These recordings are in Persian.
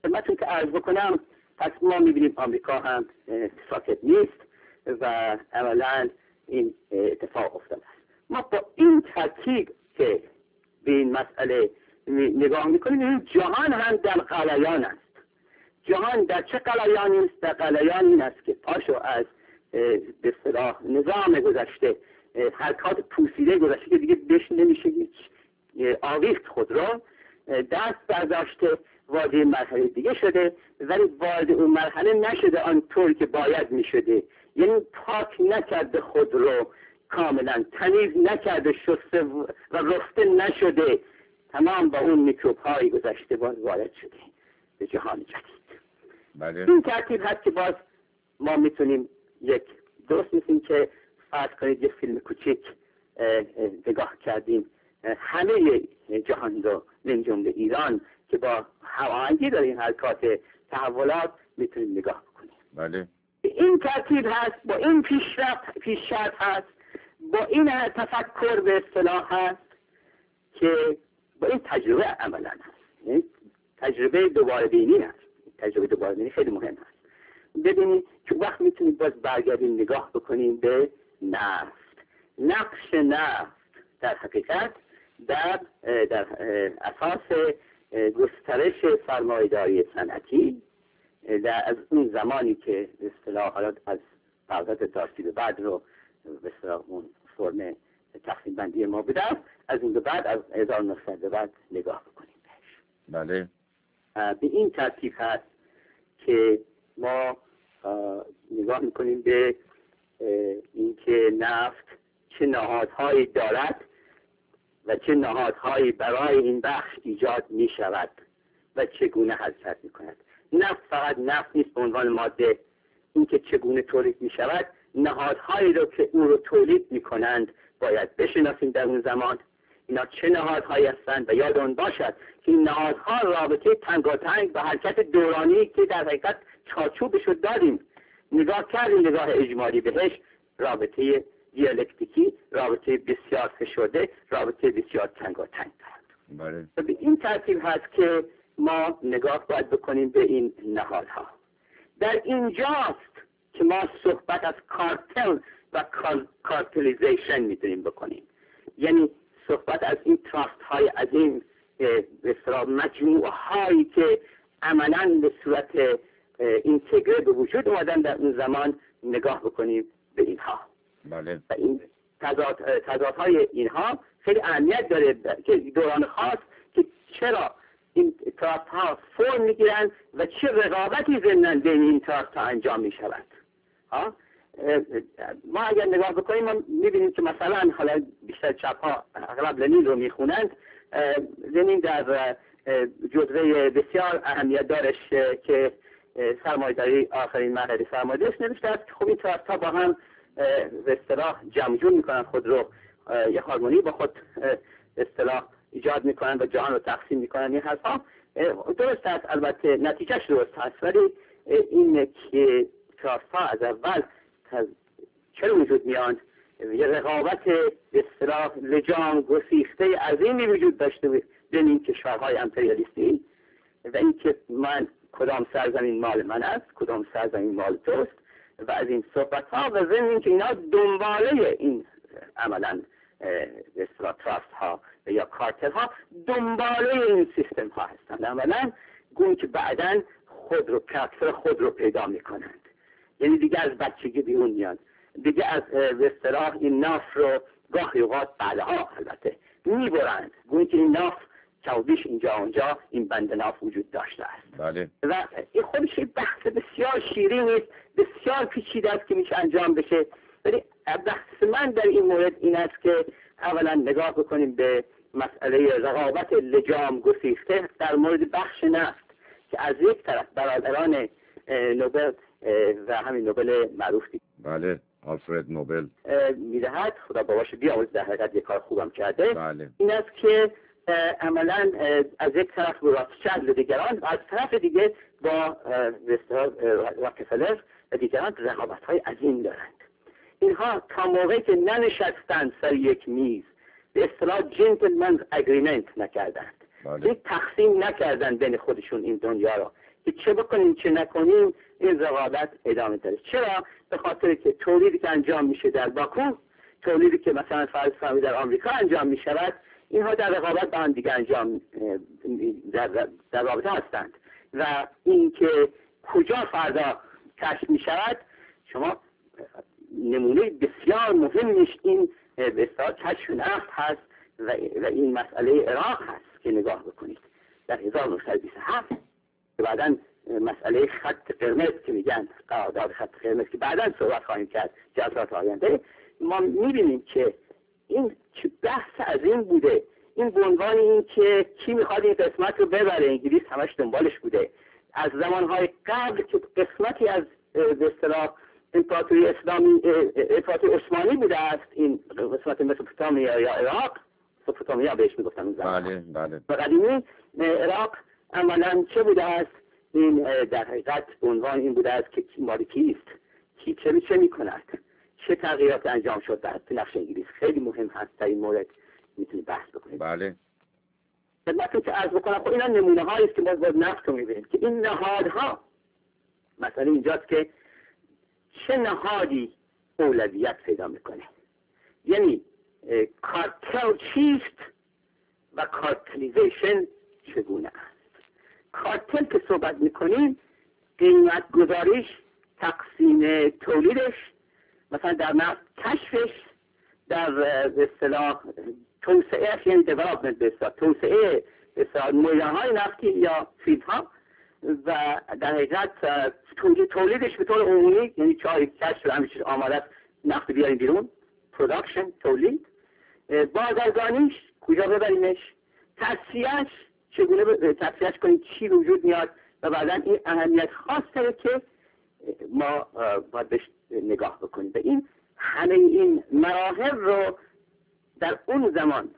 خدمتتون که عرض بکنم، پس ما می‌بینیم آمریکا هم ساکت نیست و عملاً این اتفاق افتاده است. ما با این ترتیب که به این مسئله نگاه میکنیم، این جهان هم در غلیان است. جهان در چه غلیانی است؟ در غلیان این است که پاشو از به اصطلاح نظام گذشته، حرکات پوسیده گذشته که دیگه بهش نمیشه آویخت خود را، دست برداشته وارد مرحله دیگه شده، ولی وارد اون مرحله نشده آنطور که باید میشده. یعنی پاک نکرده خود رو کاملا، تمیز نکرده، شسته و رفته نشده، تمام با اون میکروب های گذشته باز وارد شده به جهان جدید. بله. این ترتیب هست که باز ما میتونیم یک درست نیستیم که فرض کنید یک فیلم کوچیک نگاه کردیم همه جهان رو من جمله ایران که با هماهنگی داره این حرکات تحولات میتونیم نگاه بکنیم. بله. این ترتیب هست، با این پیشرفت هست، با این تفکر به اصطلاح هست که با این تجربه عملا هست. تجربه دوباره بینی هست. تجربه دوباره بینی خیلی مهم هست. ببینید که وقت میتونید باز برگردیم نگاه بکنیم به نفت. نقش نفت در حقیقت در اساس گسترش سرمایه‌داری صنعتی از اون زمانی که به اصطلاح حالات از قرارداد دارسی به بعد رو به اصطلاح اون فرم تقسیم بندی ما بوده، از اون به بعد از 1900 به بعد نگاه بکنیم بهش. بله. به این ترتیب هست که ما نگاه میکنیم به اینکه نفت چه نهادهایی دارد و چه نهادهایی برای این بخش ایجاد می شود و چگونه حرکت می کند. نفت فقط نفت نیست به عنوان ماده، این که چگونه تولید می شود، نهادهایی رو که او رو تولید می کنند باید بشناسیم در اون زمان. اینا چه نهادهایی هستند و یادمون باشد که این نهادها رابطه تنگاتنگ و حرکت دورانی که در حقیقت چارچوبش رو داریم، نگاه کردیم نگاه اجمالی بهش، رابطه دیالکتیکی، رابطه بسیار فشرده، رابطه بسیار تنگاتنگ دارند. بله. به این ترتیب هست که ما نگاه باید بکنیم به این نهادها. در اینجاست که ما صحبت از کارتل و کارتلیزیشن میتونیم بکنیم. یعنی صحبت از این تراست های عظیم، به اصطلاح مجموعه هایی که عملاً به صورت اینتگره به وجود اومدن در اون زمان نگاه بکنیم به اینها. بله. و این تضادهای اینها خیلی اهمیت داره که دوران خاص که چرا این تراست ها فرم میگیرن و چه رقابتی ضمن بین این تراست ها انجام میشود. ما اگر نگاه بکنیم ما میبینیم که مثلا حالا بیشتر چپ ها اغلب لنین رو میخونند. لنین در جزوه بسیار اهمیت دارش که سرمایه‌داری آخرین مرحله سرمایه‌داریش نوشته است که خب این تراست ها با هم به اصطلاح جمع میکنن خود رو، یه هارمونی با خود اصطلاح ایجاد میکنن و جهان رو تقسیم میکنن. این حرفا درست است، البته نتیجهش درست هست، ولی این که تراست ها از اول چرا وجود میاند، یه رقابت به اصطلاح لجام گسیخته عظیمی وجود داشته بین این کشورهای امپریالیستی و اینکه من کدام سرزمین مال من است، کدام سرزمین مال توست و از این صحبت ها و ضمن اینکه اینا دنباله این عملا به اصطلاح تراست ها یا کارتل ها دنباله این سیستم ها هستند، عملا گویی که بعداً خود رو کارکتر خود رو پیدا میکنند. یعنی دیگه از بچگی بیرون میان، دیگه از به اصطلاح این ناف رو گاهی اوقات بعدها البته میبرند، گویی که این ناف چوبیش اینجا اونجا این بند ناف وجود داشته است. بله. و این خودش بحث بسیار شیرین است، بسیار پیچیده است که میشه انجام بشه، ولی بحث من در این مورد این است که اولا نگاه بکنیم به مسئله رقابت لجام گسیخته در مورد بخش نفت که از یک طرف برادران نوبل و همین نوبل معروفی بله آلفرد نوبل میدهد، خدا باباش بیامرزه، در حقیقت یک کار خوبم کرده. بله. این است که عملا از یک طرف با راتشلد و دیگران و از طرف دیگه با راکفلر و دیگران رقابت‌های عظیم دارند. اینها تا موقعی که ننشستند سر یک میز به اصطلاح جنتلمنز اگریمنت نکردند، یک تقسیم نکردند بین خودشون این دنیا را، که چه بکنیم چه نکنیم این رقابت ادامه داره. چرا؟ به خاطر که تولیدی که انجام میشه در باکو، تولیدی که مثلا فرض کنید در آمریکا انجام میشود، اینها در رقابت با هم دیگه انجام در رابطه هستند و این که کجا فردا کشف میشود، شما نمونه بسیار مهمش این به اصطلاح کشف نفت هست و این مسئله عراق هست که نگاه بکنید در 1927 که بعداً مسئله خط قرمز که میگن قرارداد خط قرمز که بعداً صحبت خواهیم کرد جلسات آینده، ما میبینیم که این بحث از این بوده، این به عنوان این که کی میخواد این قسمت رو ببره، انگلیس همش دنبالش بوده از زمانهای قبل که قسمتی از به اصطلاح امپراتوری اسلامی امپراتوری عثمانی بوده است، این قسمت مسوپوتامیا یا عراق، مسوپوتامیا بهش میگفتن اون زمان. بله بله. و قدیمی عراق عملاً چه بوده است؟ این در حقیقت به عنوان این بوده است که مال کیست، کی چه میکند، چه تغییرات انجام شد در نقش انگلیس. خیلی مهم هست در این مورد میتونید بحث بکنید. بله. خدمتتون که عرض بکنم خب اینا نمونه هایی است که ما باید نفت رو میبینیم که این نهادها، مثلا اینجاست که چه نهادی اولویت پیدا میکنه، یعنی کارتل چیست و کارتلیزیشن چگونه است. کارتل که صحبت میکنیم قیمت گذاریش، تقسیم تولیدش، مثلا در نفت کشفش، در اصطلاح توسعهش، یعنی development به اصطلاح توسعه مویدانهای نفتی یا فیلدها، و در حقیقت تولیدش به طور عمومی، یعنی چای کشف و همه چیز آماده است نفت بیاریم بیرون، پروداکشن تولید، بازرگانیش کجا ببریمش، تصفیهش چگونه تصفیهش کنیم، چی وجود میاد، و بعدا این اهمیت خاص داره که ما باید بهش نگاه بکنیم. و این همه این مراحل رو در اون زمان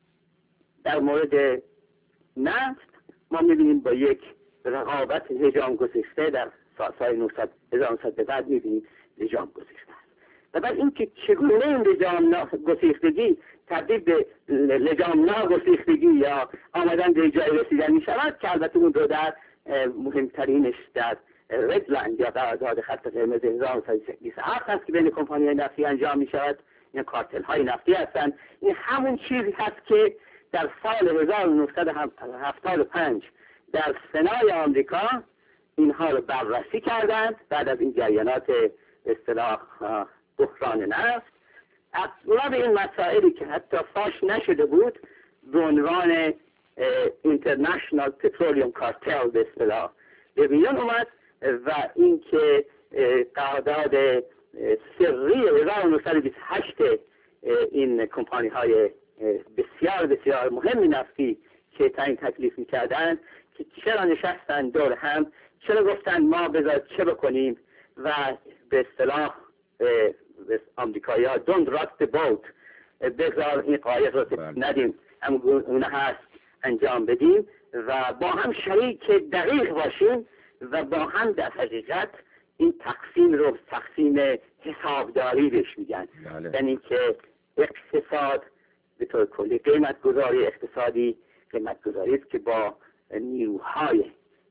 در مورد نفت ما میبینیم با یک رقابت لجام گسیخته در سال 1900 به بعد میبینیم لجام گسیخته است. و بعد این که چگونه این لجام گسیختگی تبدیل به لجام ناگسیختگی یا آمدن به جای رسیدن میشود که البته اون رو در مهمترینش در ردلاین یا قرارداد خط قرمز 1927 هست که بین کمپانی‌های نفتی انجام میشود. این کارتل های نفتی هستند. این همون چیزی هست که در سال 1975 در سنای آمریکا اینها رو بررسی کردند بعد از این جریانات اصطلاح بحران نفت. اغلب این مسائلی که حتی فاش نشده بود به عنوان اینترنشنال پترولیوم کارتل به اصطلاح به میان اومد و اینکه قرارداد سری 1928 این کمپانی های بسیار بسیار مهم نفتی که تعیین تکلیف میکردن که چرا نشستن دور هم، چرا گفتن ما بذار چه بکنیم و به اصطلاح آمریکایی ها don't rock the boat، بذار این قایق رو ندیم، اون هست انجام بدیم و با هم شریک دقیق باشیم و با هم در حقیقت این تقسیم رو تقسیم حسابداری بهش میگن. یعنی که اقتصاد به طور کلی قیمت گذاری اقتصادی قیمت گذاری است که با نیروهای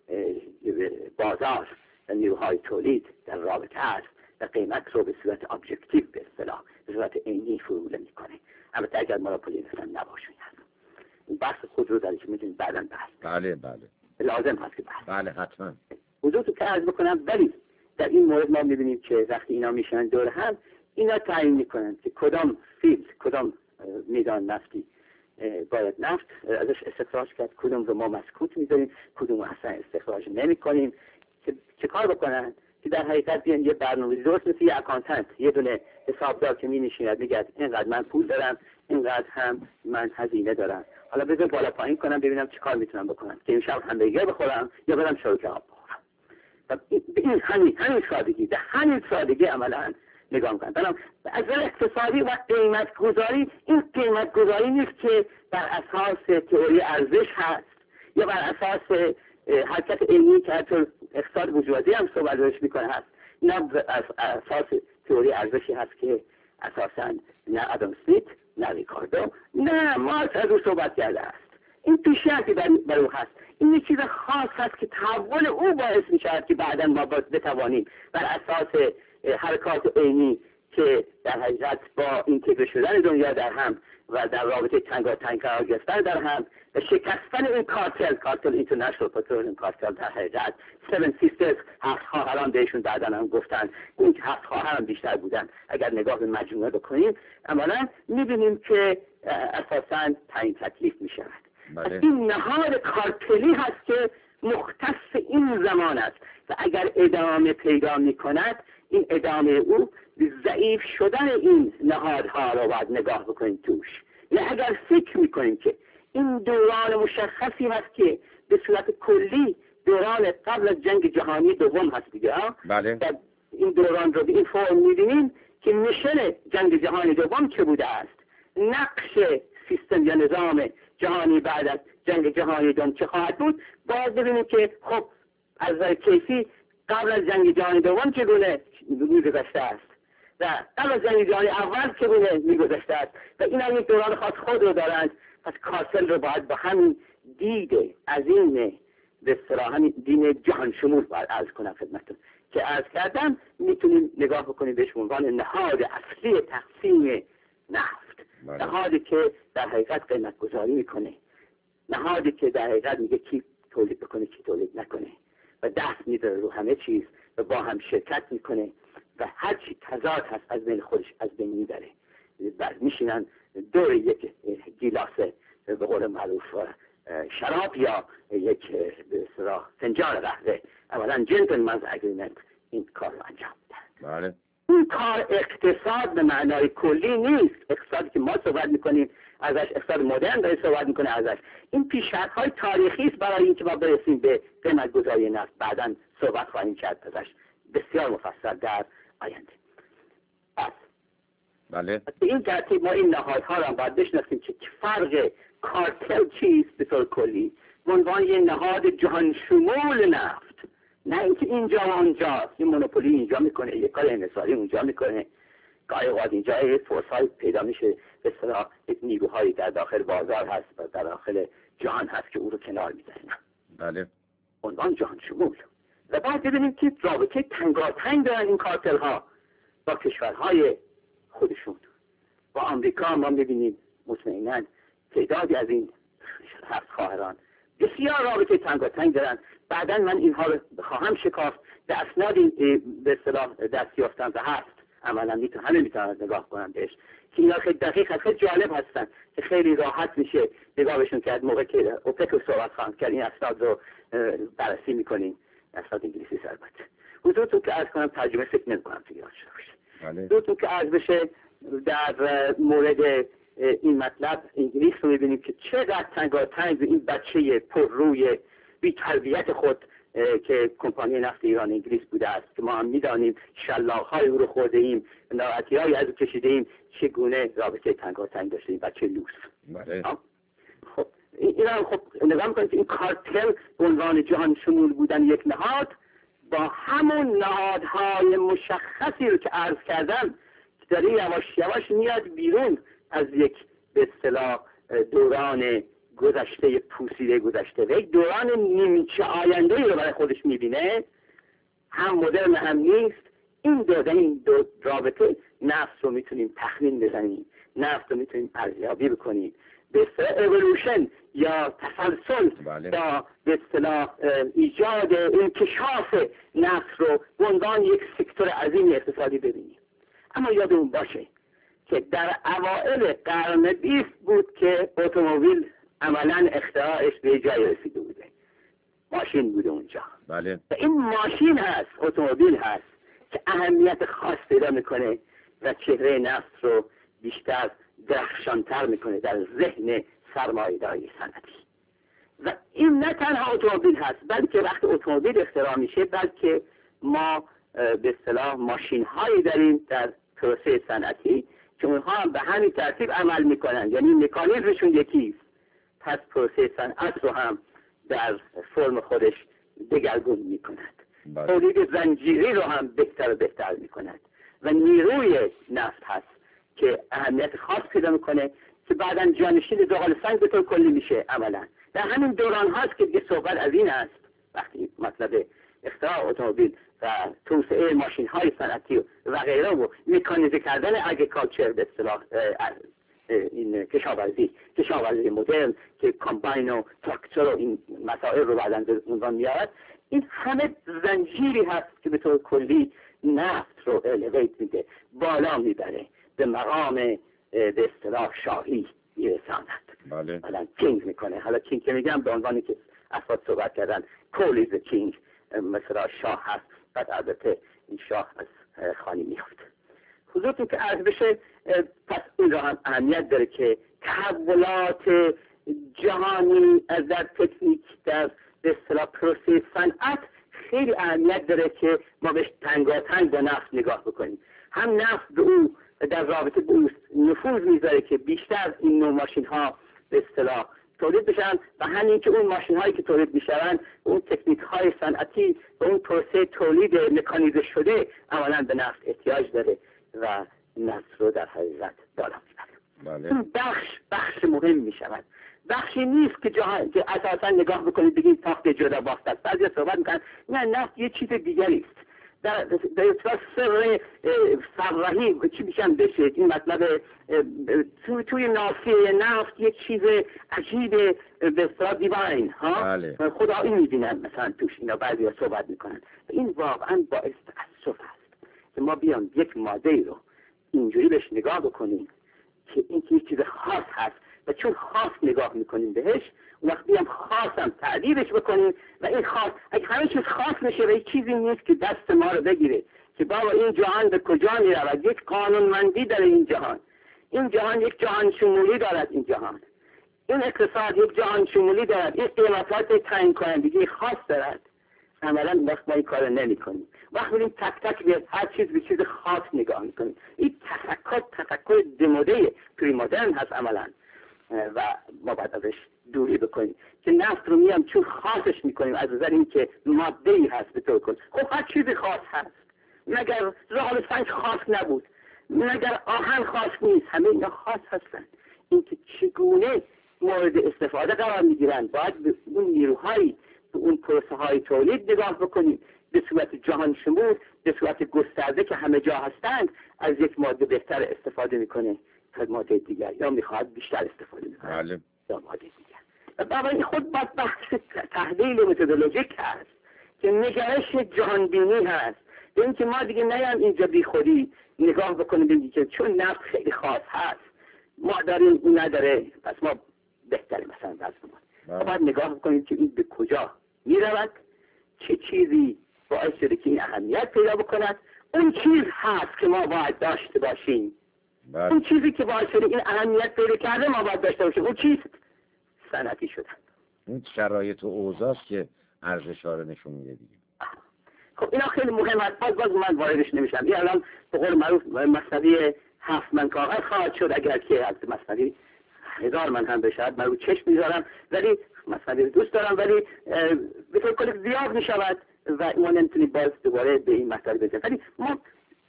بازار و نیروهای تولید در رابطه است و قیمت رو به صورت ابجکتیو به اصطلاح به صورت عینی فرو میکنه. البته اگر مونوپولی مثلا نباشه این بحث خود رو داره که میتونیم بعدا بحث. بله بله لازم هست که بحث. بله حتما. حضور تو که عرض بکنم، ولی در این مورد ما میبینیم که وقتی اینا میشن دور هم اینا تعیین میکنن که کدام فیلد کدام میدان نفتی باید نفت ازش استخراج کرد، کدوم رو ما مسکوت میذاریم، کدوم رو اصلا استخراج نمی کنیم، که چه کار بکنن که در حقیقت بیان یه برنامه‌ریزی درست مثل یه اکانتنت، یه دونه حسابدار که مینشیند میگه اینقدر من پول دارم، اینقدر هم من هزینه دارم، حالا بذار بالا پایین کنم ببینم چه کار میتونم بکنم که امشب همبرگر بخورم یا برم شروع کباب بخورم. و این همین سادگی، به همین سادگی عملاً نگاه میکنم. برام از اقتصادی و قیمت گذاری، این قیمت گذاری نیست که بر اساس تئوری ارزش هست یا بر اساس حرکت علمی که حتی اقتصاد بورژوازی هم صحبتش میکنه هست، نه بر اساس تئوری ارزشی هست که اساساً نه آدم اسمیت نه ریکاردو نه مارکس از او صحبت کرده است. این پیشرفتی بر او هست. این یک چیز خاص هست که تحول او باعث می شود که بعدا ما بتوانیم بر اساس حرکات عینی که در حقیقت با اینتگره شدن دنیا در هم و در رابطه تنگاتنگ قرار گرفتن در هم و شکستن این کارتل اینترنشنال پترولیم کارتل، در حقیقت 7 سیسترز، 7 خواهران بهشون بعداً هم گفتن، اون که 7 خواهر هم بیشتر بودن اگر نگاه به مجموعه بکنیم، عملاً میبینیم که اساساً تعیین تکلیف میشود. این نهاد کارتلی هست که مختص این زمان است و اگر ادامه پیدا میکند، این ادامه او ضعیف شدن این نهادها رو باید نگاه بکنیم توش. یا اگر فکر میکنیم که این دوران مشخصی هست که به صورت کلی دوران قبل از جنگ جهانی دوم هست دیگه، بله. این دوران رو به این فرم میبینیم که میشن جنگ جهانی دوم چه بوده است، نقش سیستم یا نظام جهانی بعد از جنگ جهانی دوم چه خواهد بود. باید ببینیم که خب از نظر کیفی قبل از جنگ جهانی دوم چگونه میگذشته است و قبل از جنگ جهانی اول چگونه میگذشته است و این هم یک دوران خاص خود رو دارند. پس کارتل رو باید با همین دید عظیم به اصطلاح همین دین جهان شمول باید عرض کنم خدمتتون که عرض کردم، میتونیم نگاه بکنیم بهش به عنوان نهاد اصلی تقسیم نفت، نهادی که در حقیقت قیمت گذاری میکنه، نهادی که در حقیقت میگه کی تولید بکنه کی تولید نکنه و دست میذاره رو همه چیز و با هم شرکت میکنه و هر چی تضاد هست از بین خودش از بین میبره. میشینن دور یک گیلاس به قول معروف شراب یا یک به اصطلاح فنجان قهوه، اولا جنتلمنز اگریمنت این کار رو انجام میدن. بله. این کار اقتصاد به معنای کلی نیست. اقتصادی که ما صحبت میکنیم ازش، اقتصاد مدرن داره صحبت میکنه ازش، این پیشرفت‌های تاریخی است برای اینکه ما برسیم به قیمت گذاری نفت. بعداً صحبت خواهیم کرد ازش بسیار مفصل در آینده. بله. این ترتیب ما این نهادها را باید بشناسیم که فرق کارتل چیست به طور کلی به عنوان یک نهاد جهان شمول نفت، نه اینکه اینجا و اونجا یه مونوپولی اینجا میکنه، یه کار انحصاری اونجا میکنه، گاهی اوقات اینجا یه فرصای پیدا میشه به اصطلاح یک نیروهایی در داخل بازار هست و در داخل جهان هست که او رو کنار میزنه. بله. عنوان جهان شمول. و بعد ببینیم که رابطه تنگاتنگ دارن این کارتل ها با کشورهای خودشون. با آمریکا ما میبینیم مطمئناً تعدادی از این 7 خواهران بسیار رابطه تنگاتنگ دارن. بعداً من اینها رو خواهم شکافت. در اسنادی به اصطلاح دست یافتم و هست، عملاً همه میتونن نگاه کنن بهش که اینا خیلی دقیق خیلی جالب هستن که خیلی راحت میشه نگاهشون کرد. موقع که اوپک رو صحبت خواهم کرد این اسناد رو بررسی میکنیم، اسناد انگلیسی البته. حضورتون که عرض کنم ترجمه فکر نمی‌کنم دیگه باشه. حضورتون که عرض بشه در مورد این مطلب انگلیس رو می‌بینیم که چقدر تنگاتنگ این بچه پر روی بی تربیت خود که کمپانی نفت ایران انگلیس بوده است که ما هم می‌دانیم شلاق‌های او رو خورده ایم، ناراحتی‌هایی از او کشیده ایم، چگونه رابطه تنگاتنگ داشته این بچه لوس. بله. خب اینا خب نگاه می‌کنید این کارتل به عنوان جهان شمول بودن یک نهاد با همون نهادهای مشخصی رو که عرض کردم داره یواش یواش میاد بیرون از یک به اصطلاح دوران گذشته پوسیده گذشته و یک دوران نیمچه آینده‌ای رو برای خودش میبینه، هم مدرن هم نیست. این دو رابطه نفس رو میتونیم تخمین بزنیم، نفس رو میتونیم ارزیابی بکنیم به اصطلاح اِوولوشن یا تسلسل یا به اصطلاح ایجاد انکشاف نفس رو به عنوان یک سکتور عظیم اقتصادی ببینیم. اما یادمون باشه که در اوائل قرن 20 بود که اتومبیل عملاً اختراعش به جای رسیده بوده. ماشین بوده اونجا. بله. و این ماشین هست، اتومبیل هست که اهمیت خاص پیدا میکنه و چهره نفس رو بیشتر درخشانتر میکنه در ذهن سرمایه‌داری صنعتی. و این نه تنها اتومبیل هست، بلکه وقتی اتومبیل اختراع میشه بلکه ما به اصطلاح ماشین هایی داریم در پروسه صنعتی که اونها هم به همین ترتیب عمل میکنن، یعنی مکانیزمشون یکیست. پس پروسه صنعت رو هم در فرم خودش دگرگون میکند. تولید زنجیری رو هم بهتر و بهتر میکند و نیروی نفت هست که اهمیت خاص پیدا میکنه که بعداً جانشین زغال سنگ به طور کلی میشه عملاً. در همین دوران هاست که دیگه صحبت از این است، وقتی مطلب اختراع اتومبیل و توسعه ماشین های صنعتی و غیره و مکانیزه کردن اگریکالچر به اصطلاح این کشاورزی مدرن که کامباین و تراکتور و این مسائل رو بعداً به عنوان میارد، این همه زنجیری هست که به طور کلی نفت رو الیویت میده، بالا میبره، به مقام به اصطلاح شاهی میرساند. بله. حالا کینگ میکنه. حالا کینگ که میگم به عنوانی که افراد صحبت کردن کول ایز کینگ، مثلا شاه هست، بعد البته این شاه از خانی میفته. حضورتون که عرض بشه، پس این را هم اهمیت داره که تحولات جهانی از در تکنیک، در به اصطلاح پروسه صنعت خیلی اهمیت داره که ما بهش تنگاتنگ با نفت نگاه بکنیم. هم نفت به او در رابطه با او نفوذ میذاره که بیشتر این نوع ماشین ها به اصطلاح تولید بشن و همین که اون ماشین هایی که تولید میشن، اون تکنیک های صنعتی و اون پروسه تولید مکانیزه شده عملاً به نفت احتیاج داره و نفت رو در حقیقت بالا میبره. بله. این بخش مهم میشود. بخشی نیست که اساسا نگاه بکنید بگید تاخت جدا بافت است. بعضی صحبت میکنن نه، نفت یه چیز دیگری است. در سر فرهی چی میشن بشه این مطلب توی نافیه نفت یک چیز عجیب به اصطلاح دیواین ها. بله. خدا این میبینن مثلا توش اینا بعضی ها صحبت میکنن. این واقعا باعث تأسف است که ما بیام یک ماده رو اینجوری بهش نگاه بکنیم که این یک چیز خاص هست و چون خاص نگاه میکنیم بهش، اون وقت بیام خاصم تعریفش بکنیم و این خاص اگه همه چیز خاص میشه و یک چیزی نیست که دست ما رو بگیره که بابا این جهان به کجا میرود، یک قانونمندی داره این جهان یک جهان شمولی دارد، این اقتصاد یک جهان شمولی دارد، این قیمتات تعیین کنندگی خاص دارد. عملاً وقت ما این کار نمی کنیم. وقت بریم تک تک به هر چیز به چیز خاص نگاه میکنیم. این تفکر دموده پری مدرن هست عملاً و ما باید ازش دوری بکنیم که نفت رو میام چون خاصش میکنیم از نظر این که ماده‌ای هست به طور کل. خب هر چیزی خاص هست، مگر زغال سنگ خاص نبود، مگر آهن خاص نیست، همه اینا خاص هستن. این که چگونه مورد استفاده قرار میگیرن باید به اون نیروهایی، به اون پروسه های تولید نگاه بکنیم، به صورت جهان شمول، به صورت گسترده که همه جا هستند. از یک ماده بهتر استفاده میکنه تا ماده دیگر، یا میخواد بیشتر استفاده میکنه بله. یا ماده دیگر. و برای خود باید بحث تحلیل متدولوژیک هست که نگرش جهانبینی هست، به اینکه ما دیگه نیام اینجا بی خودی نگاه بکنیم بگیم که چون نفت خیلی خاص هست ما داریم اون نداره پس ما بهتره مثلا وضع ما. باید نگاه بکنیم که این به کجا میرود، چه چیزی باعث شده که این اهمیت پیدا بکند. اون چیز هست که ما باید داشته باشیم. اون چیزی که باعث شده این اهمیت پیدا کرده ما باید داشته باشیم. اون چیز صنعتی شدن. این شرایط و اوضاعست که ارزش ها رو نشون میده دیگه. خب اینا خیلی مهم است. باز من واردش نمیشم. این الان به قول معروف مثنوی 7 من کاغذ خواهد شد اگر که از مثنوی 1000 من هم بشه. من رو چشم میذارم ولی مثنوی دوست دارم ولی به طور کلی زیاد میشود و ما نمیتونیم باز دوباره به این مسئله بزنیم. ولی ما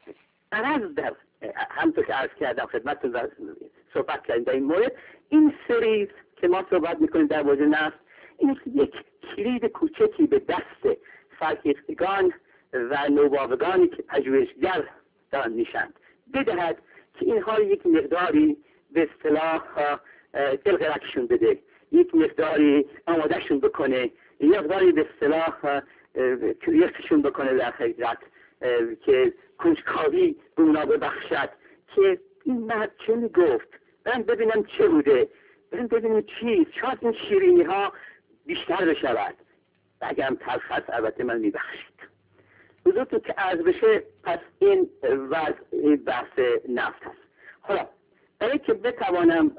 عرض در همونطور که عرض کردم خدمتتون صحبت کردیم در این مورد، این سریز که ما صحبت میکنیم در مورد نفت، این یک کلید کوچکی به دست فرهیختگان و نوآورانی که پژوهشگر دارن میشن بدهد که اینها یک مقداری به اصطلاح دلغرکشون بده، یک مقداری آمادهشون بکنه، یک مقداری به اصطلاح کریششون بکنه در حقیقت که کنجکاوی به اونا ببخشد که این مرد چه میگفت، برم ببینم چه بوده، برم ببینم چیست، شاید این شیرینی ها بیشتر بشود و اگرم تلخ هست البته من میبخشید. حضورتون که عرض بشه پس این وضع بحث نفت هست. حالا برای که بتوانم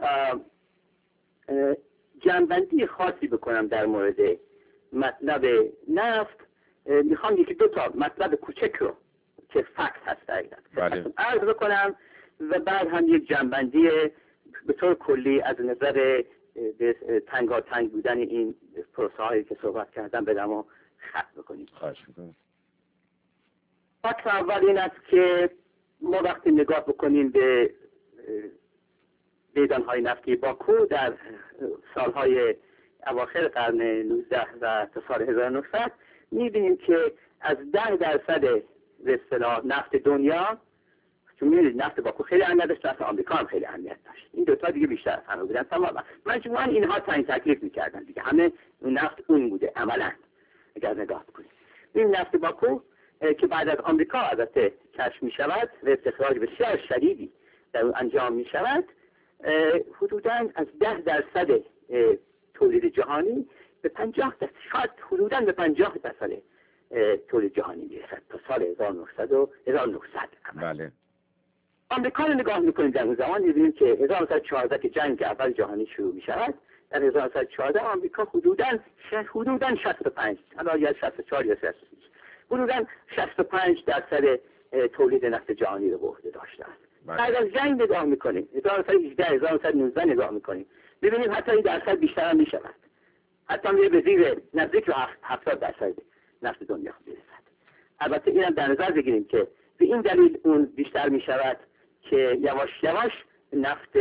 جنبندی خاصی بکنم در مورد مطلب نفت، میخوام یکی دو تا مطلب کوچک رو که فکت هست دقیقا عرض بکنم و بعد هم یک جنبندی به طور کلی از نظر تنگاتنگ بودن این پروسه هایی که صحبت کردم بدم و خط بکنیم. خواهش میکنم. فکت اول این است که ما وقتی نگاه بکنیم به میدانهای نفتی باکو در سالهای اواخر قرن 19 و تا سال 1900 می‌بینیم که از 10% به اصطلاح نفت دنیا، چون می‌بینید نفت باکو خیلی اهمیت داشت، نفت آمریکا هم خیلی اهمیت داشت، این دوتا دیگه بیشتر از همه بودن تماما. مجموعاً اینها تعیین تکلیف می‌کردن دیگه، همه نفت اون بوده عملاً. اگر نگاه کنید این نفت باکو که بعد از آمریکا البته کشف می‌شود و استخراج بسیار شدیدی در اون انجام می‌شود، حدوداً از 10% تولید جهانی به 50%، شاید حدوداً به 50% تولید جهانی میرسد تا سال 1900. بله. آمریکا رو نگاه میکنیم در اون زمان میبینیم که 1914 که جنگ اول جهانی شروع میشود، در 1914 آمریکا حدوداً 65، حالا یا 64 یا 66، حدوداً 65% تولید نفت جهانی رو به عهده داشته است. بعد از جنگ نگاه میکنیم 1918 1919 نگاه میکنیم ببینیم حتی این درصد بیشتر هم میشود، حتی میره به زیر نزدیک به 70% نفت دنیا میرسد. البته اینم در نظر بگیریم که به این دلیل اون بیشتر میشود که یواش یواش نفت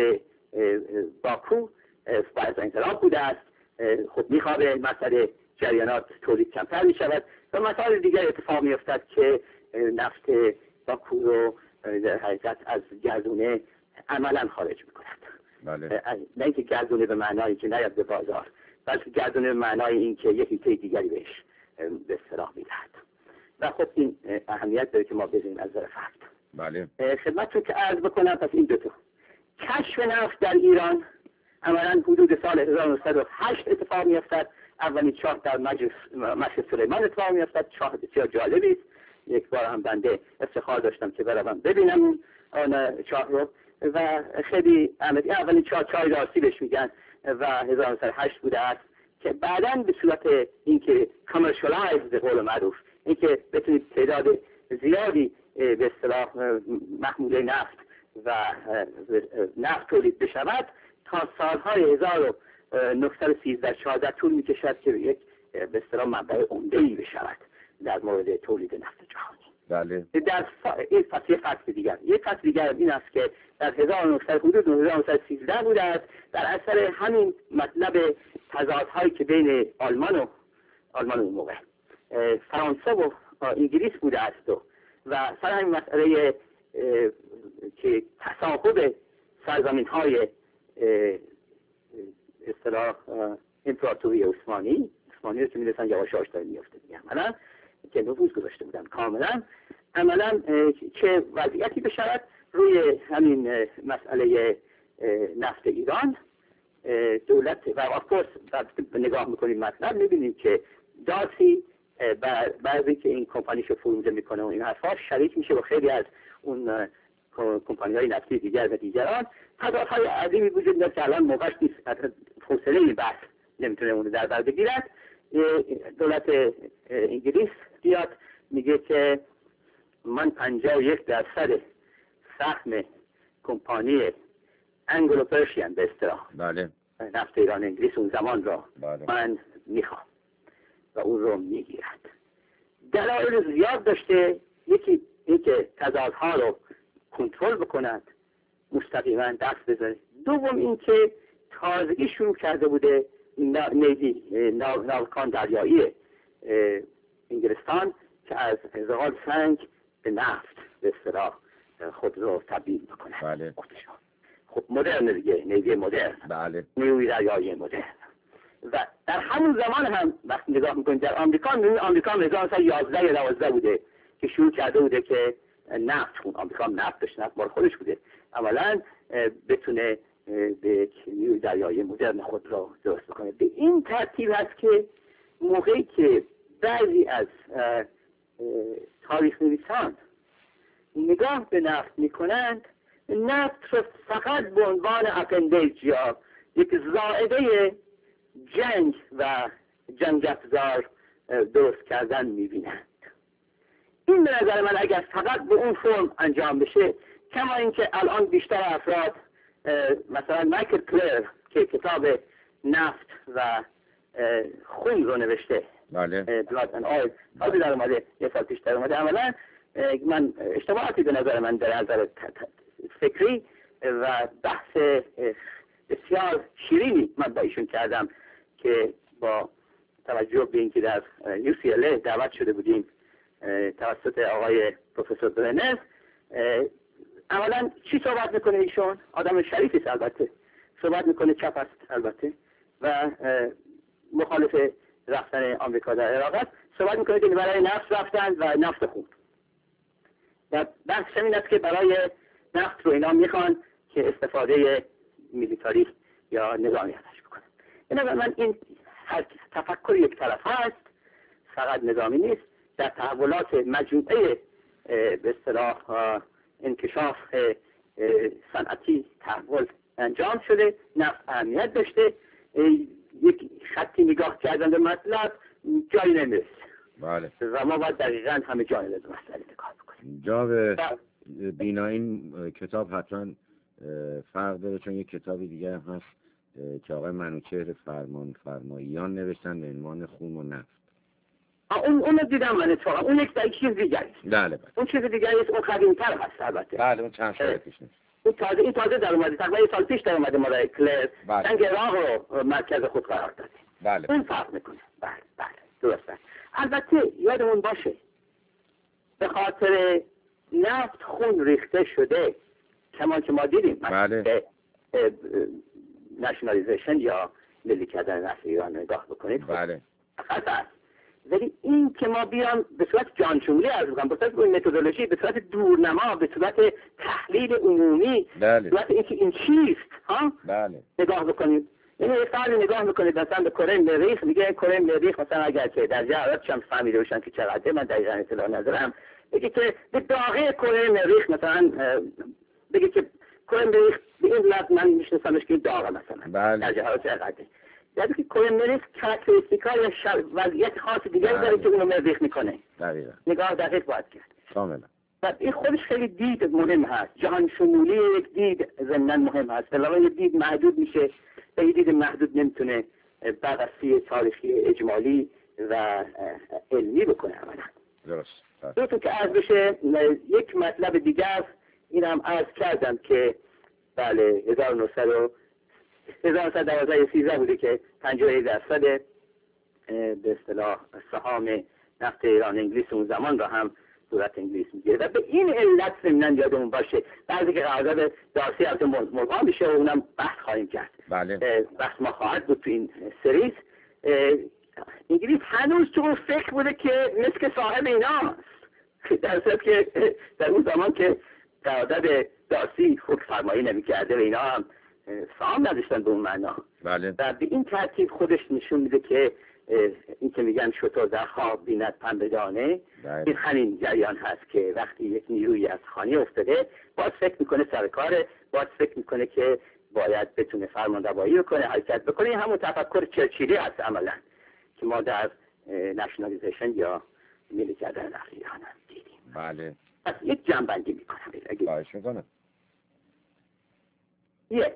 باکو بعد از انقلاب بوده است، خب میخوابه، مسئله جریانات تولید کمتر میشود و مسائل دیگر اتفاق میافتد که نفت باکو رو در حقیقت از گردونه عملا خارج میکند. بله. نه اینکه گردونه به معنایی که نیاد به بازار، بلکه گردونه به معنای این که یک هیته دیگری بهش به اصطلاح میدهد و خب این اهمیت داره که ما بدونیم از نظر فرد. بله. خدمتتون که عرض بکنم پس این دوتا کشف نفت در ایران عملاً حدود سال 1908 اتفاق میافتد. اولین چاه در مشهد سلیمان اتفاق میافتد، چاه بسیار جالبی است. یک بار هم بنده افتخار داشتم که بروم ببینم اون چاه رو و خیلی اولین چاه راستی بهش میگن و 1908 بوده است که بعداً به صورت اینکه کامرشالایز به قول معروف، اینکه بتونید تعداد زیادی به اصطلاح محموله نفت و نفت تولید بشود تا سالهای 1913-14 طول میکشد که یک به اصطلاح منبع عمده‌ای بشود در مورد تولید نفت جهانی. بله. در این فصل دیگر یک فصل دیگر این است که در 1913 بوده است در اثر همین مطلب تضادهایی که بین آلمان اون موقع فرانسه و انگلیس بوده است و سر همین مسئله که تصاحب سرزمین‌های اصطلاح امپراتوری عثمانی رو که می‌رسن یواش یواش داره می‌افته دیگه، عملاً که نفوذ گذاشته بودن کاملاً، عملاً چه وضعیتی بشود روی همین مسئله نفت ایران. دولت و افکورس نگاه میکنیم مطلب میبینیم که داسی بعضی که این کمپانیشو فروده میکنه و این حرفا شریک میشه و خیلی از اون کمپانی های نفتی دیگر و دیگران. تضادهای عظیمی وجود داره که الان موقعش نیست، حوصله این بحث نمیتونه اون در بر بگیرد. دولت انگلیس بیاد میگه که من 51% سهم کمپانی انگلو پرشین به اصطلاح بله نفت ایران انگلیس اون زمان را بله. من میخوام و اون رو میگیرد. دلایل زیاد داشته، یکی اینکه تضادها رو کنترل بکند، مستقیما دست بزنه. دوم اینکه تازگی شروع کرده بوده ناوکان دریایی انگلستان که از زغال سنگ به نفت به اصطلاح خود رو تبدیل بکنه. بله. خب مدرن دیگه، نیوی مدرن. بله. نیوی دریایی مدرن. و در همون زمان هم وقتی نگاه میکنید در آمریکا 1911 یا 12 بوده که شروع کرده بوده که نفت، آمریکا هم نفت داشت، نفت مال خودش بوده، اولا بتونه به نیوی دریایی مدرن خود را درست بکنه. به این ترتیب هست که موقعی که بعضی از تاریخ نویسان نگاه به نفت میکنند، نفت رو فقط به عنوان اپندیج یا یک زائده جنگ و جنگ افزار درست کردن میبینند. این به نظر من اگر فقط به اون فرم انجام بشه، کما اینکه الان بیشتر افراد مثلا مایکل کلر که کتاب نفت و خون رو نوشته، بله. بلاد ان آیل، تازه در اومده، یه سال پیش در اومده، عملا من اشتباهاتی به نظر من در نظر فکری و بحث بسیار شیرینی من با ایشون کردم که با توجه به اینکه در UCLA دعوت شده بودیم توسط آقای پروفسور برنر، اولا چی صحبت میکنه ایشون؟ آدم شریفی است البته، صحبت میکنه چپ است البته و مخالف رفتن آمریکا در عراق است. صحبت میکنه که برای نفت رفتن و نفت خوب و بحث این است که برای نفت رو اینا میخوان که استفاده میلیتاری یا نظامی ازش بکنن. این من این تفکر یک طرف هست، فقط نظامی نیست. در تحولات مجموعه به اصطلاح انکشاف صنعتی تحول انجام شده، نفت اهمیت داشته. یک خطی نگاه کردن به مطلب جایی نمیرسه. بله. و ما باید دقیقاً همه جانب به مسئله نگاه بکنیم. جا به بینا این کتاب حتما فرق داره، چون یک کتاب دیگه هم هست که آقای منوچهر فرماییان نوشتن به عنوان خون و نفت. اونو دیدم من اتفاقا. اون یک چیز دیگری است. بله. اون چیز دیگری است، اون قدیم‌تر هست البته. بله، اون چند سال پیش نیست. این تازه در اومده، تقریبا یک سال پیش در اومده مارای کلر. جنگ عراق رو مرکز خود قرار داده. بله. اون فرق میکنه. بله درسته. البته یادمون باشه به خاطر نفت خون ریخته شده، کما که ما دیدیم. بله. نشنالیزیشن یا ملی کردن نفت ایران نگاه بکنید. بله. خطر. ولی این که ما بیان به صورت جانشمولی عرض بکنم، به صورت متدولوژی، به صورت دورنما، به صورت تحلیل عمومی، بله. به صورت اینکه این چیست بله. نگاه بکنیم. یعنی یه فرد نگاه میکنید مثلا به کره مریخ، میگه کره مریخ مثلا اگر که در جهت شمس فهمیده باشن که چقدر، من دقیقاً اطلاع ندارم، بگه که به داغه کره مریخ مثلا بگه که کره مریخ به این لحظه من میشناسمش که داغه مثلا. بله. در جهت چقدر یعنی که کره مریخ کاراکتریستیکا یا وضعیت خاص دیگری داره که اونو مریخ میکنه. دقیقاً. نگاه دقیق باید کرد. کاملا. و این خودش خیلی دید مهم هست. جهان شمولی یک دید ضمناً مهم هست. علاوه یک دید محدود میشه، به یک دید محدود نمیتونه بررسی تاریخی اجمالی و علمی بکنه عملا. درست. دوستون که عرض بشه یک مطلب دیگر اینم عرض کردم که بله 1913 بوده که 50% به اصطلاح سهام نفت ایران انگلیس اون زمان را هم دولت انگلیس میگیره و به این علت ضمناً یادمون باشه بعضی که قرارداد دارسی از ملغا میشه و اونم بحث خواهیم کرد. بله. بحث ما خواهد بود تو این سریز. انگلیس هنوز تو فکر بوده که مثل صاحب ایناست، در صورت که در اون زمان که قرارداد دارسی حکم فرمایی نمی‌کرده و اینا هم سهام نداشتن به اون معنا. بله. و به این ترتیب خودش نشون میده که این که میگن شتر در خواب بیند پنبه دانه، این همین جریان هست که وقتی یک نیروی از خانه افتاده باید فکر میکنه سر کاره، باید فکر میکنه که باید بتونه فرمانروایی بکنه، حرکت بکنه. این همون تفکر چرچیلی هست عملا که ما در نشنالیزیشن یا ملی کردن نفت ایران دیدیم. بله. پس یک جنبندی میکنم. خواهش میکنم. یک،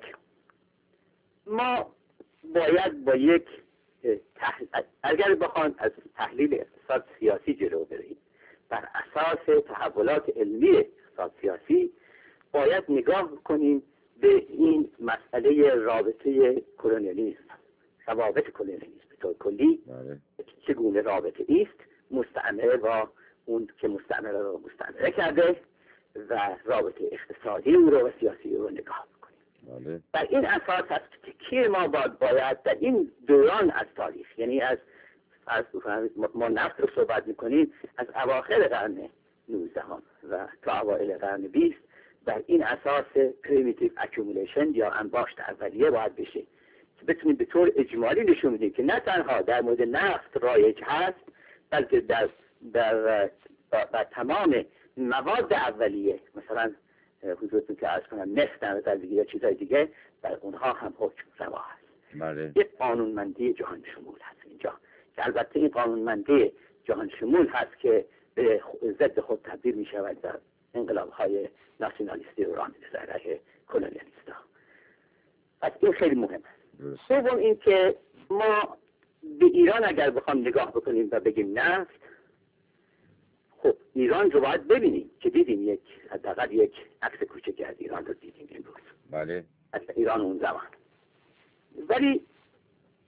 ما باید با یک اگر بخوان از تحلیل اقتصاد سیاسی جلو بریم بر اساس تحولات علمی اقتصاد سیاسی باید نگاه کنیم به این مسئله رابطه کلونیالیسم، روابط کلونیالیسم به طور کلی. بله. چگونه رابطه است مستعمره و اون که مستعمره رو مستعمره کرده و رابطه اقتصادی او رو و سیاسی رو نگاه کنیم. بله. در این اساس هست که ما باید در این دوران از تاریخ، یعنی از ما نفت رو صحبت میکنیم از اواخر قرن 19 و تا اوایل قرن 20، در این اساس primitive accumulation یا انباشت اولیه باید بشه که بتونیم به طور اجمالی نشون بدیم که نه تنها در مورد نفت رایج هست بلکه در تمام مواد اولیه، مثلا حضورتون که عرض کنم نفت در دیگه یا چیزهای دیگه، در اونها هم حکم روا هست. بله. یک قانونمندی جهان شمول هست اینجا که البته این قانونمندی جهان شمول هست که به ضد خود تبدیل می شود در انقلاب‌های ناسیونالیستی رو راه میده در علیه کلونیالیست‌ها. پس این خیلی مهمه. دوم این که ما به ایران اگر بخوام نگاه بکنیم و بگیم نفت، خب ایران رو باید ببینیم که دیدیم حداقل یک عکس کوچک از ایران رو دیدیم امروز. بله. از ایران اون زمان. ولی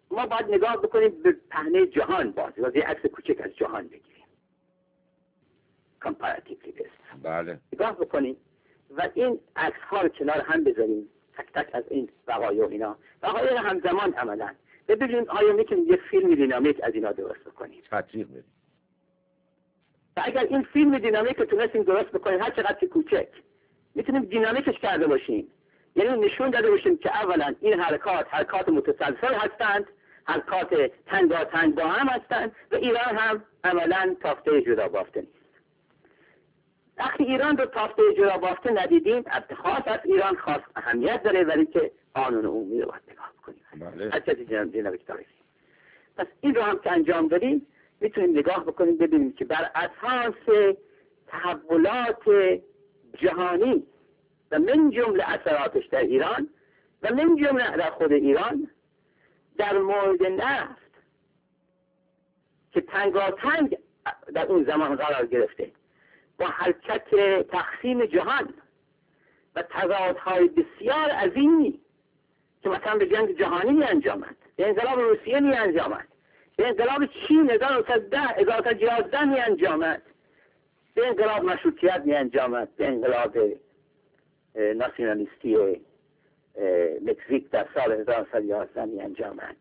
ما باید نگاه بکنیم به پهنه جهان، باز یه عکس کوچک از جهان بگیریم، کامپاراتیولی بس، بله، نگاه بکنیم و این عکس ها رو کنار هم بذاریم، تک تک از این وقایع اینا، وقایع همزمان عملا، ببینیم آیا میتونیم یه فیلم دینامیک از اینا درست بکنیم. تطبیق بدیم. و اگر این فیلم دینامیک رو تونستیم درست بکنیم، هر چقدر که کوچک، میتونیم دینامیکش کرده باشیم. یعنی نشون داده باشیم که اولا این حرکات متسلسل هستند، حرکات تنگاتنگ با هم هستند و ایران هم عملا تافته جدا بافته نیست. وقتی ایران رو تافته جدا بافته ندیدیم، خاص از ایران خاص اهمیت داره، ولی که قانون عمومی رو باید نگاه بکنیم. هر کسی دینامیک داره. پس این رو هم که انجام دادیم، میتونیم نگاه بکنیم ببینیم که بر اساس تحولات جهانی و من جمله اثراتش در ایران و من جمله در خود ایران، در مورد نفت که تنگاتنگ در اون زمان قرار گرفته با حرکت تقسیم جهان و تضادهای بسیار عظیمی که مثلا به جنگ جهانی می انجامد، به انقلاب روسیه می انجامد، به انقلاب چین 1911 می انجامد، به انقلاب مشروطیت می انجامد، به انقلاب ناسیونالیستی مکزیک در سال 1911 می انجامد.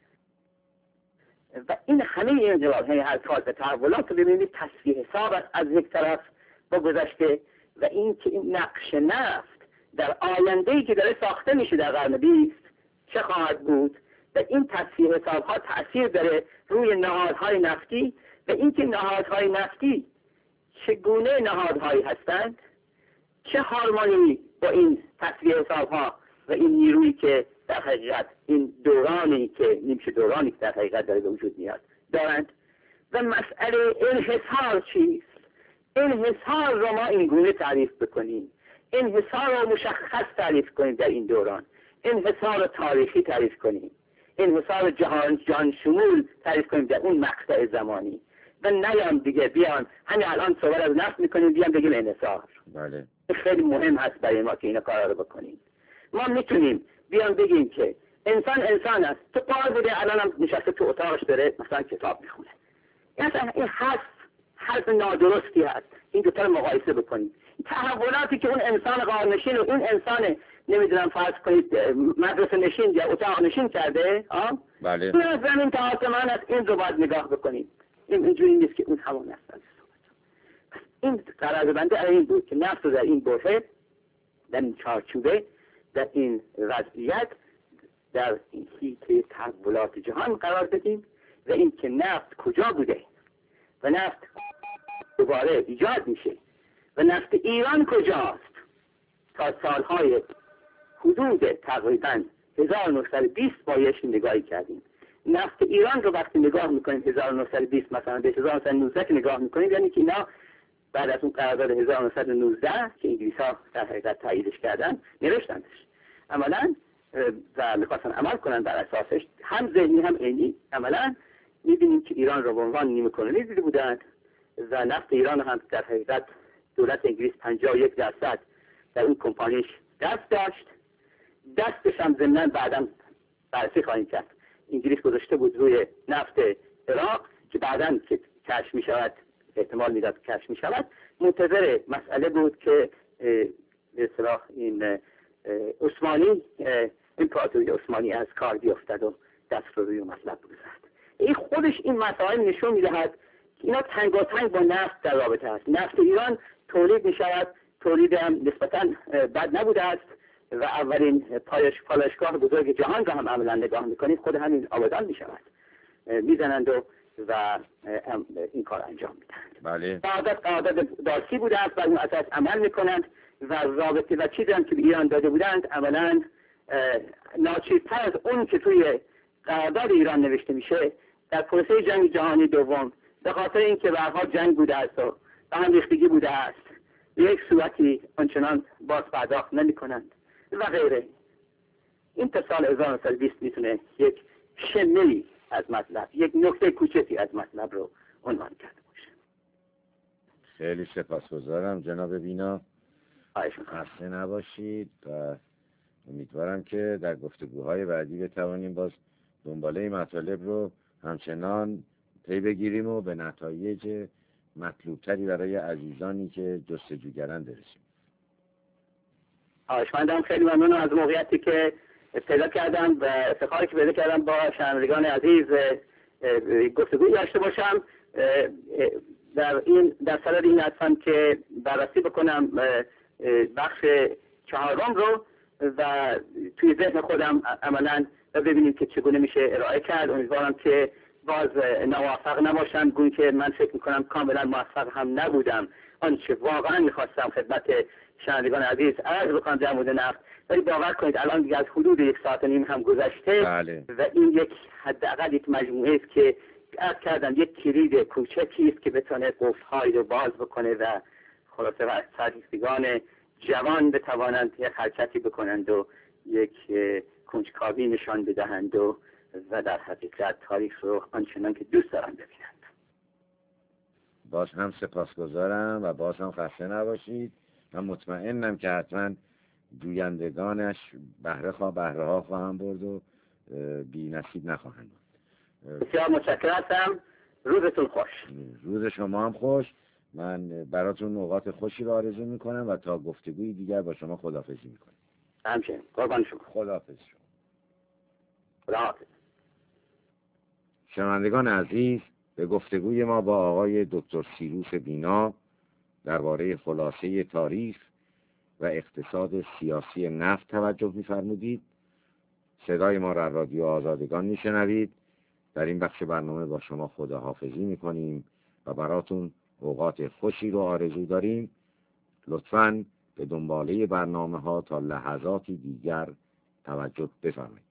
و این همه این انقلاب های حرکات و تحولات رو ببینید تصفیه حساب از یک طرف با گذشته و این که این نقش نفت در آینده‌ای که داره ساخته میشه در قرن 20 چه خواهد بود و این تصفیه حساب ها تأثیر داره روی نهادهای نفتی و اینکه نهادهای نفتی چگونه نهادهایی هستند، چه هارمونی با این تصفیه حساب ها و این نیرویی که در حقیقت این دورانی که نیمچه دورانی که در حقیقت داره به وجود میاد دارند و مسئله انحصار چیست. انحصار رو ما اینگونه تعریف بکنیم، انحصار رو مشخص تعریف کنیم در این دوران، انحصار تاریخی تعریف کنیم، انحصار جهان شمول تعریف کنیم در اون مقطع زمانی و نیام دیگه بیان همین الان صحبت از نفت میکنیم بیان بگیم انحصار. بله. خیلی مهم هست برای ما که اینا کارا رو بکنیم. ما میتونیم بیان بگیم که انسان است، تو قال بوده الان هم نشسته تو اتاقش داره مثلا کتاب میخونه. این حرف نادرستی هست. این دوتا رو مقایسه بکنیم. تحولاتی که اون انسان غارنشین و اون انسان نمیدونم فرض کنید مدرسه نشین یا اتاق نشین کرده، بله. این از زمین تا آسمان است، این رو باید نگاه بکنیم. اینجوری نیست که اون همون است. پس این قرار بنده این بود که نفت رو در این بره، در این چارچوبه، در این وضعیت، در این حیطه تحولات جهان قرار بدیم و این که نفت کجا بوده و نفت دوباره ایجاد میشه و نفت ایران کجاست تا سالهای حدود تقریبا 1920 بایش نگاهی کردیم. نفت ایران رو وقتی نگاه میکنیم 1920 مثلا به 1919 که نگاه میکنیم، یعنی که اینا بعد از اون قرارداد 1919 که انگلیس ها در حقیقت تاییدش کردن نوشتندش عملا و میخواستن عمل کنن بر اساسش، هم ذهنی هم عینی. عملا میبینیم که ایران رو به عنوان نیمه کلونی دیده بودند و نفت ایران هم در حقیقت دولت انگلیس 51% در اون کمپانیش دست داشت. دستش هم ضمناً بعداً بررسی خواهیم کرد. انگلیس گذاشته بود روی نفت عراق که بعداً که کشف می شود، احتمال میداد کشف می شود، منتظر مسئله بود که به اصطلاح این عثمانی امپراتوری عثمانی از کار بیفتد و دست رو روی مطلب بگذارد. این خودش این مسائل نشون میدهد که اینا تنگاتنگ با نفت در رابطه است. نفت ایران تولید می شود، تولید هم نسبتاً بد نبوده است و اولین پالایشگاه بزرگ جهان را هم عملا نگاه میکنید خود همین آبادان می شود، میزنند و این کار انجام میدهند. بله. قرارداد دارسی بوده است، بر اون اساس عمل میکنند و رابطه و چیزی هم که به ایران داده بودند عملا ناچیزتر از اون که توی قرارداد ایران نوشته میشه در پروسه جنگ جهانی دوم، به خاطر اینکه به هر حال جنگ بوده است و هم ریختگی بوده است، به یک صورتی آنچنان باز پرداخت نمی‌کنند و غیره. این تا سال 1920 میتونه یک شمه‌ای از مطلب، یک نکته کوچکی از مطلب رو عنوان کرده باشه. خیلی سپاسگزارم جناب بینا، خسته نباشید و امیدوارم که در گفتگوهای بعدی بتوانیم باز دنباله مطالب رو همچنان پی بگیریم و به نتایج مطلوبتری برای عزیزانی که جستجوگرند برسیم. آشمندم، خیلی ممنونم از موقعیتی که پیدا کردم و افتخاری که پیدا کردم با شنوندگان عزیز گفتگوی داشته باشم. در صدد این هستم که بررسی بکنم بخش 4 رو و توی ذهن خودم عملا ببینیم که چگونه میشه ارائه کرد. امیدوارم که باز ناموفق نباشم، گویی که من فکر میکنم کاملا موفق هم نبودم. آنچه واقعا میخواستم خدمت شنوندگان عزیز عرض بکنم در مورد نفت، ولی باور کنید الان دیگه از حدود 1.5 ساعت هم گذشته. بله. و این یک حداقل یک مجموعه است که عرض کردم یک کلید کوچکی است که بتونه قفل‌هایی رو باز بکنه و خلاصه و سرگیستگان جوان بتوانند یک حرکتی بکنند و یک کنجکاوی نشان بدهند و در حقیقت تاریخ رو آنچنان که دوست دارند ببینند. باز هم سپاسگزارم و باز هم خسته نباشید. من مطمئنم که حتما جویندگانش بهره ها خواهم برد و بی نصیب نخواهند بود. بسیار متشکرم هستم. روزتون خوش. روز شما هم خوش. من براتون اوقات خوشی رو آرزو میکنم و تا گفتگوی دیگر با شما خداحافظی میکنم. همچنین. قربان شما. خداحافظ شما. خداحافظ. شنوندگان عزیز، به گفتگوی ما با آقای دکتر سیروس بینا درباره خلاصه تاریخ و اقتصاد سیاسی نفت توجه می‌فرمودید. صدای ما را رادیو آزادگان میشنوید. در این بخش برنامه با شما خداحافظی میکنیم و براتون اوقات خوشی رو آرزو داریم. لطفاً به دنباله برنامه ها تا لحظاتی دیگر توجه بفرمایید.